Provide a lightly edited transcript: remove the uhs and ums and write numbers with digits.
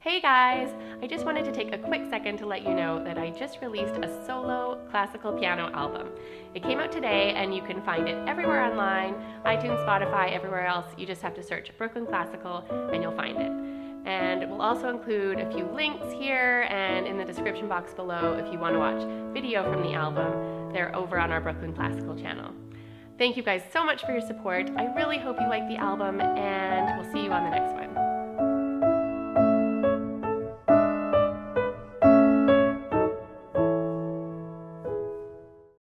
Hey guys! I just wanted to take a quick second to let you know that I just released a solo classical piano album. It came out today and you can find it everywhere online, iTunes, Spotify, everywhere else. You just have to search Brooklyn Classical and you'll find it. And it will also include a few links here and in the description box below if you want to watch video from the album. They're over on our Brooklyn Classical channel. Thank you guys so much for your support. I really hope you like the album and we'll see you on the next one.